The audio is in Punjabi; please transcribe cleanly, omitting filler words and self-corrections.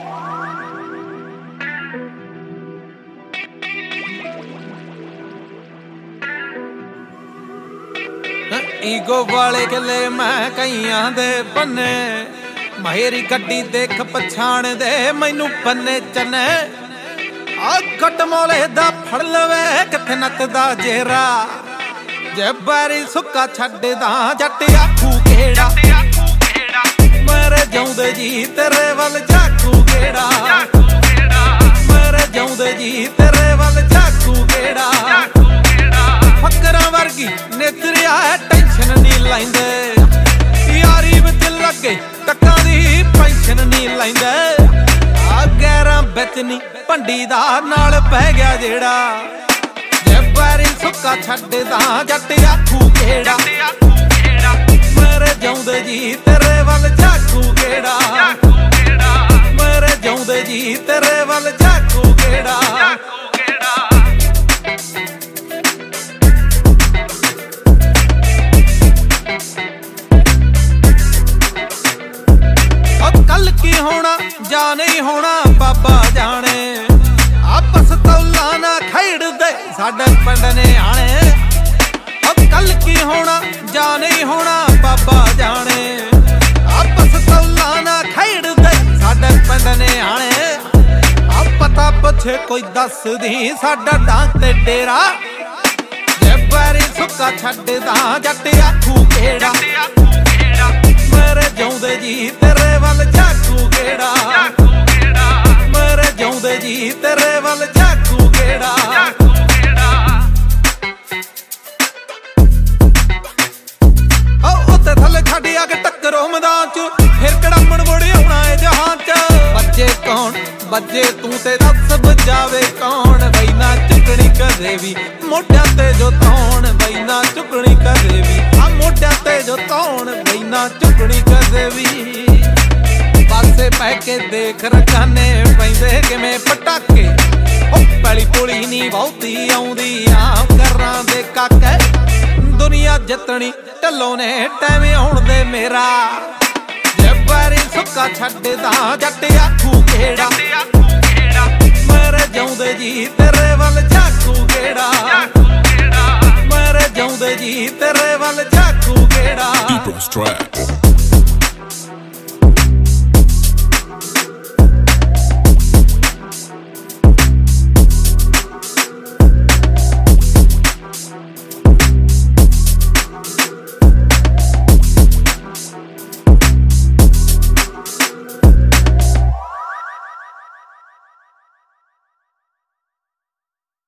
ਈਗੋ ਵਾਲੇ ਗੱਲੇ ਮੈਂ ਕਈਆਂ ਦੇ ਬੰਨੇ, ਮੇਰੀ ਗੱਡੀ ਦੇਖ ਪਛਾਣ ਦੇ ਮੈਨੂੰ ਬੰਨੇ ਚੰਨੇ। ਆ ਘਟ ਮੋਲੇ ਦਾ ਫੜ ਲਵੇ ਕਿੱਥੇ ਨੱਚਦਾ ਜੇਰਾ, ਜੇ ਬਾਰੀ ਸੁੱਕਾ ਛੱਡਦਾ ਜੱਟ ਆਖੂ ਕਿਹੜਾ। ਮੇਰੇ ਜਿਉਂਦੇ ਜੀ ਤੇਰੇ ਵੱਲ ਝਾਕੂ ਕਿਹੜਾ, ਮੇਰੇ ਜਿਉਂਦੇ ਜੀ ਤੇਰੇ ਵੱਲ ਝਾਕੂ ਕਿਹੜਾ। ਫਕਰਾਂ ਵਰਗੀ ਨੇਤਰਿਆ ਟੈਨਸ਼ਨ ਨਹੀਂ ਲੈਂਦੇ, ਯਾਰੀ ਵਿੱਚ ਲੱਗੇ ਟੱਕਾਂ ਦੀ ਪੈਨਸ਼ਨ ਨਹੀਂ ਲੈਂਦੇ। ਆ ਗੈਰਾਂ ਵਿੱਚ ਨੀ ਭੰਡੀ ਦਾ ਨਾਲ ਪੈ ਗਿਆ ਜਿਹੜਾ, ਜੇ ਬਾਰੀ ਸੁੱਕਾ ਛੱਡਦਾ ਜੱਟ ਆਖੂ ਕਿਹੜਾ। ਮੇਰੇ ਜਿਉਂਦੇ ਜੀ ਤੇਰੇ ਵੱਲ ਝਾਕੂ ਕਿਹੜਾ, ਮੇਰੇ ਜਿਉਂਦੇ ਜੀ ਤੇਰੇ ਵੱਲ ਝਾਕੂ ਕਿਹੜਾ। ਕੱਲ ਕੀ ਹੋਣਾ ਜਾਂ ਨਹੀਂ ਹੋਣਾ ਬਾਬਾ ਜਾਣੇ, ਆਪਸ ਤੌਲਾਂ ਨਾ ਖੇਡਦੇ ਸਾਡੇ ਪਿੰਡ ਨਿਆਣੇ। ਕੱਲ ਕੀ ਹੋਣਾ ਜਾਂ ਨਹੀਂ ਹੋਣਾ ਬਾਬਾ ਜਾਣੇ, ਆਪਸ ਤੌਲਾਂ ਨਾ ਖੇਡਦੇ ਸਾਡੇ ਪਿੰਡ ਨਿਆਣੇ। ਆ ਪਤਾ ਪੁੱਛੇ ਕੋਈ ਦੱਸਦੀ ਸਾਡਾ ਡਾਂਗ ਤੇ ਡੇਰਾ, ਜੇ ਬਾਰੀ ਸੁੱਕਾ ਛੱਡਦਾ ਜੱਟ ਆਖੂ ਕਿਹੜਾ। ਮੇਰੇ ਜਿਉਂਦੇ ਜੀ ਤੇਰੇ ਵੱਲ ਝਾਕੂ ਕਿਹੜਾ, ਮੇਰੇ ਜਿਉਂਦੇ ਜੀ ਤੇਰੇ ਵੱਲ ਝਾਕੂ ਕਿਹੜਾ। ਉੱਤੇ ਥੱਲੇ ਛੱਡ ਆ ਕੇ ਟੱਕਰੋ ਮੈਦਾਨ ਚ, ਫਿਰ ਕਿਹੜਾ ਮੁੜ ਆਉਣਾ ਏ ਜਹਾਨ ਚ। ਬੱਜੇ ਕੌਣ ਬੱਜੇ ਤੂੰ ਤੇ ਦੱਸ ਬਜਾਵੇ ਕੌਣ, ਬਈ ਨਾ ਚੁੱਕਣੀ ਕਦੇ ਵੀ ਮੋਢਿਆਂ ਤੇ ਜੋ ਤੌਣ, ਬਈ ਨਾ ਚੁੱਕਣੀ ਕਦੇ ਵੀ ਆ ਮੋਢਿਆਂ ਤੇ ਜੋ ਤੌਣ, ਬਈ ਨਾ ਚੁੱਕਣੀ ਕਦੇ ਵੀ। ਪਾਸੇ ਪੈ ਕੇ ਦੇਖ ਰਕਾਨੇ ਪੈਂਦੇ ਕਿਵੇਂ ਪਟਾਕੇ, ਉਹ ਪੈਲੀ ਪੁਲੀ ਨੀ ਬਹੁਤੀ ਆਉਂਦੀ ਆ ਕਰਾਂ ਦੇ ਕਾਕੇ। ਦੁਨੀਆ ਜਿੱਤਣੀ ਢੱਲੋਂ ਨੇ ਟੈਵੇਂ ਆਉਣ ਦੇ ਮੇਰਾ, ਜੇ ਬਾਰੀ ਸੁੱਕਾ ਛੱਡਦਾ ਜੱਟ ਆਖੂ ਕਿਹੜਾ। ਮੇਰੇ ਜਿਉਂਦੇ ਜੀ ਤੇਰੇ ਵੱਲ ਝਾਕੂ ਕਿਹੜਾ, ਮੇਰੇ ਜਿਉਂਦੇ ਜੀ ਤੇਰੇ ਵੱਲ ਝਾਕੂ ਕਿਹੜਾ।